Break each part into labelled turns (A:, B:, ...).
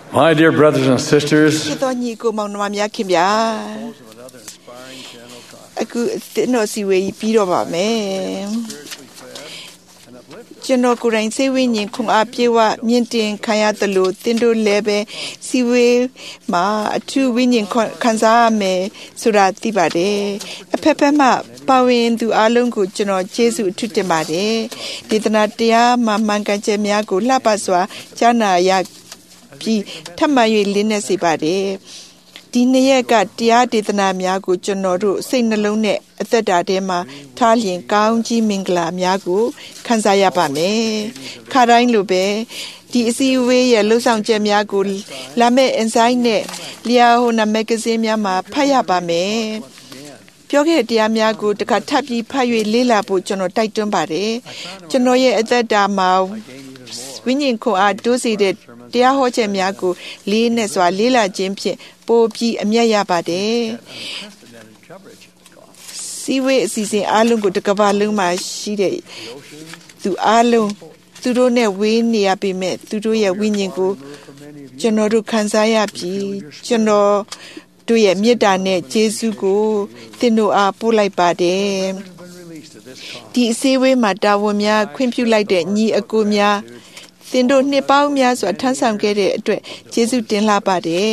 A: My dear brothers and sisters,
B: Khi tôi nhị cô mong năm nhá kim ya, aku tino siwe piro ba me. Chino kuran siwe nyin kung apyewa mientin kaya talo tindo lebe siwe ma atu winyin kanza me surati bare. Pepe ma pawin du alung ku chino Jesu tutte bare. Ditana tia ma manganche mya ku lapaswa chana ya pi tamayu linne si bare. Di ne ka tia ditana mya ku chino ru sei nalong ne aသက်တာထဲမှာထားလျင်ကောင်းကြီးမင်္ဂလာများကိုခံစားရပါမယ်ခါတိုင်းလိုပဲဒီအစည်းအဝေးရဲ့လှုပ်ဆောင်ချက်များကိုလာမယ့် insight နဲ့လျာဟိုနာမဂ္ဂဇင်းများမှာဖတ်ရပါမယ်ပြောခဲ့တဲ့တရားများကိုတခါထပ်ပြီးဖတ်၍လေ့လာဖို့ကျွန်တော်တိုက်တွန်းပါတယ်ကျွန်တော်ရဲ့အသက်တာမှာဝိညာဉ်ခွန်အားတိုးစေတဲ့တရားဟောချက်များကိုလေးနဲ့စွာလေ့လာခြင်းဖြင့်ပိုပြီးအမြတ်ရပါတယ်စီဝေးအစီအစဉ်အားလုံးကိုတကဘာလုံးမှာရှိတဲ့သူအားလုံးသူတို့နဲ့ဝေးနေရပေမဲ့သူတို့ရဲ့ဝိညာဉ်ကိုကျွန်တော်တို့ခံစားရပြီးကျွန်တော်တို့ရဲ့မေတ္တာနဲ့ကျေးဇူးကိုသင်တို့အားပို့လိုက်ပါတယ်ဒီအစည်းအဝေးမှာတာဝန်များခွင့်ပြုလိုက်တဲ့ညီအကိုများသင်တို့နှစ်ပေါင်းများစွာထမ်းဆောင်ခဲ့တဲ့အတွက်ကျေးဇူးတင်လှပါတယ်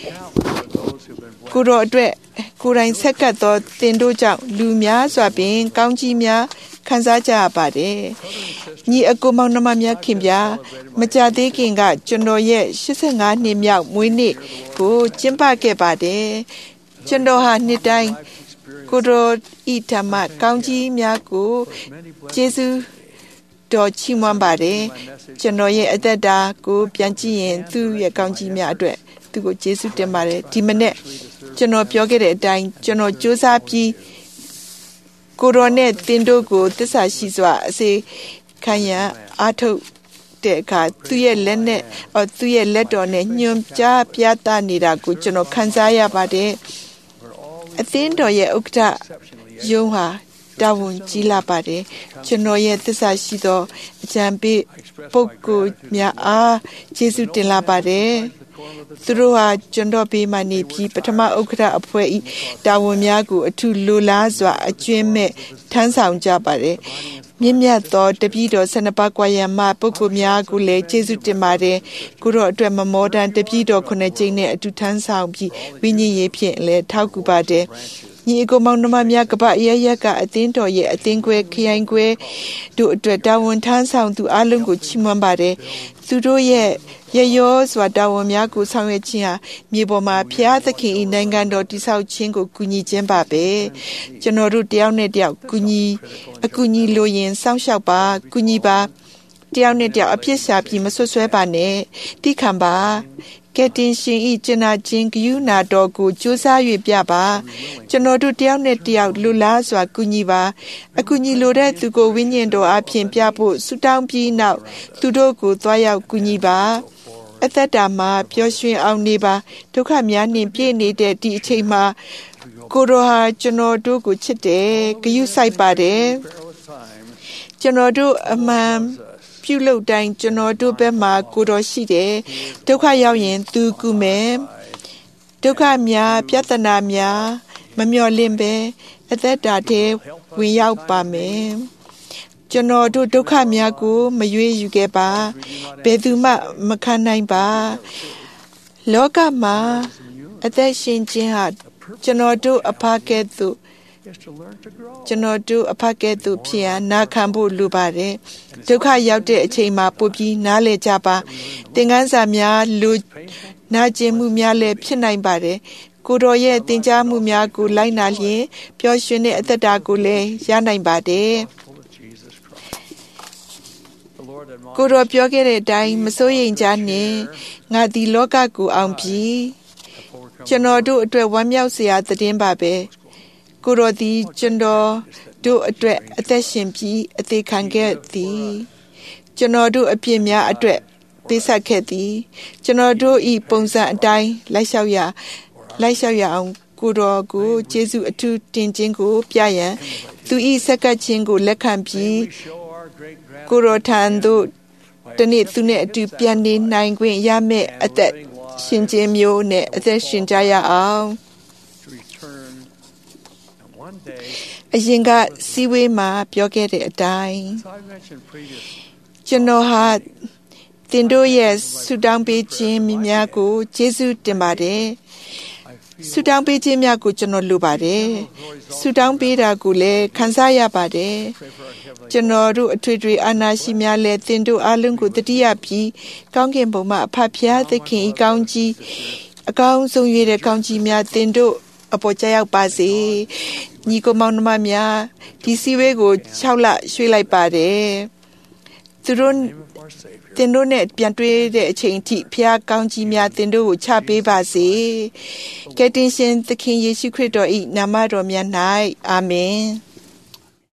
B: ကိုတော်အတွက်ကိုယ်တိုင်ဆက်ကပ်သောသင်တို့ကြောင့်လူများစွာပင်ကောင်းကြီးများခံစားကြရပါတယ်ညီအကိုမောင်နှမများခင်ဗျာမကြသေးခင်ကကျွန်တော်ရဲ့85နှစ်မြောက်မွေးနေ့ကိုကျင်းပခဲ့ပါတယ်ကျွန်တော်ဟာနှစ်တိုင်းကိုတော်ဤဓမ္မကောင်းကြီးများကိုကျေးဇူးတော်ချီးမွမ်းပါတယ်ကျွန်တော်ရဲ့အသက်တာကိုပြန်ကြည့်ရင်သူ့ရဲ့ကောင်းကြီးများအတွက်သူ့ကိုကျေးဇူးတင်ပါတယ်ဒီမနေ့ကျွန်တော်ပြောခဲ့တဲ့အတိုင်းကျွန်တော်စူးစမ်းပြီးကိုရောနဲ့တင်တို့ကိုသစ္စာရှိစွာအစေခံရအားထုတ်တဲ့အခါသူ့ရဲ့လက်နဲ့သူ့ရဲ့လက်တော်နဲ့ညွန်ကြားပြသနေတာကိုကျွန်တော်ခံစားရပါတယ်အသင်းတော်ရဲ့ဥက္ကဋ္ဌယုံဟာတာဝန်ကြီးလာပါတယ်ကျွန်တော်ရဲ့သစ္စာရှိသောအကြံပေးပုဂ္ဂိုလ်များအားကျေးဇူးတင်လာပါတယ်သူတို့ဟာကျွန်တော်ပေးမှနေပြီးပထမဥက္ကဋ္ဌအဖွဲ့၏တာဝန်များကိုအထူးလိုလားစွာအကျွမ်းမဲ့ထမ်းဆောင်ကြပါတယ်မြင့်မြတ်သောတပည့်တော်12ပါးကွာရမပုဂ္ဂိုလ်များကိုလည်းကျေးဇူးတင်ပါတယ်ကိုတော့အတွက်မမောတန်တပည့်တော်9ကျိန်းနဲ့အတူထမ်းဆောင်ပြီးဝိညာဉ်ရေးဖြင့်လည်းထောက်ကူပါတယ်ညီအကိုမောင်နှမများကပ္ပအရရက်ကအသင်းတော်ရဲ့အသင်းခွဲခရိုင်ခွဲတို့အတွက်တာဝန်ထမ်းဆောင်သူအလုံးကိုချီးမွမ်းပါတယ်သူတို့ရဲ့ရရောစွာတာဝန်များကိုဆောင်ရွက်ခြင်းဟာမြေပေါ်မှာဖျားသခင်၏နိုင်ငံတော်တည်ဆောက်ခြင်းကိုကူညီခြင်းပါပဲကျွန်တော်တို့တယောက်နဲ့တယောက်အကူအညီလိုရင်စောင့်ရှောက်ပါကူညီပါတယောက်နဲ့တယောက်အပြစ်ရှာပြီးမဆွဆွဲပါနဲ့တိခံပါကဲတင်ရှင်ဤကျနာချင်းဂယုနာတော်ကိုကြိုးစား၍ပြပါကျွန်တော်တို့တယောက်နဲ့တယောက်လူလားစွာကူညီပါအကူညီလိုတဲ့သူကိုဝိညာဉ်တော်အဖျင်ပြဖို့ဆုတောင်းပြီးနောက်သူတို့ကိုသွားရောက်ကူညီပါအသက်တာမှာပျော်ရွှင်အောင်နေပါဒုက္ခများနှင့်ပြည့်နေတဲ့ဒီအချိန်မှာကိုရောဟာကျွန်တော်တို့ကိုချစ်တယ်ဂယုစိုက်ပါတယ်ကျွန်တော်တို့အမှန်ပြုလုပ်တိုင်းကျွန်တော်တို့ဘက်မှာကိုတော်ရှိတယ်ဒုက္ခရောက်ရင်သူကူမယ်ဒုက္ခများပြဿနာများမမျှော်လင့်ပဲအသက်တာထဲဝင်ရောက်ပါမယ်ကျွန်တော်တို့ဒုက္ခများကိုမရွေးယူခဲ့ပါဘယ်သူမှမခံနိုင်ပါလောကမှာအသက်ရှင်ခြင်းဟာကျွန်တော်တို့အဖကဲ့သို့ဖြစ်ရနာခံဖို့လိုပါတယ်ဒုက္ခရောက်တဲ့အချိန်မှာပို့ပြီးနားလည်ကြပါသင်ခန်းစာများလူနာကျင်မှုများလည်းဖြစ်နိုင်ပါတယ်ကိုတော်ရဲ့သင်ကြားမှုများကိုလိုက်နာလျင်ပျော်ရွှင်တဲ့အသက်တာကိုလည်းရနိုင်ပါတယ်ကိုတော်ပြောခဲ့တဲ့အတိုင်းမစိုးရိမ်ကြနဲ့ငါဒီလောကကိုအောင်ပြီကျွန်တော်တို့အတွက်ဝမ်းမြောက်စရာသတင်းပါပဲကိုတော်ဒီကျွန်တော်တို့အတွက်အသက်ရှင်ပြီးအသေးခံခဲ့သည်ကျွန်တော်တို့အပြစ်များအတွက်ပေးဆက်ခဲ့သည်ကျွန်တော်တို့ဤပုံစံအတိုင်းလိုက်လျှောက်ရအောင်ကိုတော်ကိုကျေးဇူးအထူးတင်ခြင်းကိုပြရန်သူဤဆက်ကပ်ခြင်းကိုလက်ခံပြီးကိုတော်ထံသို့တနေ့သူနဲ့အတူပြန်နေနိုင်ခွင့်ရမယ့်အသက်ရှင်ကျင်းမျိုးနဲ့အသက်ရှင်ကြရအောင်
A: to return. And one day,
B: အရင်ကစီဝေးမှာပြောခဲ့တဲ့အတိုင်း
A: as I mentioned previously,
B: ကျွန်တော်ဟာသင်တို့ရဲ့ဆုတောင်းပေးခြင်းများကိုကျေးဇူးတင်ပါတယ်
A: I
B: ဆု
A: feel
B: တောင်းပေးခြင်းများကိုကျွန်တော်လိုပါတယ်ဆုတောင်းပေးတာကိုလည်းခံစားရပါတယ်
A: pray for our heavenly
B: ကျွန်တော်တို့အထွေထွေအာနာရှိများလည်းသင်တို့အားလုံးကိုတတိယပြီးကောင်းကင်ဘုံမှာအဖဖျားသခင်ဤကောင်းကြီးအကောင်းဆုံး၍တဲ့ကောင်းကြီးများသင်တို့အပေါ်ကျရောက်ပါစေညီကိုမောင်နှမများဒီစီဝေးကို6လရွှေ့လိုက်ပါတယ်သူတို့
A: name of our Savior.
B: သင်တို့နဲ့ပြန်တွေ့တဲ့အချိန်ထိဖျားကောင်းကြီးများသင်တို့ကိုချပေးပါစေကယ်တင်ရှင်သခင်ယေရှုခရစ်တော်၏နာမတော်မြတ်၌အာမင်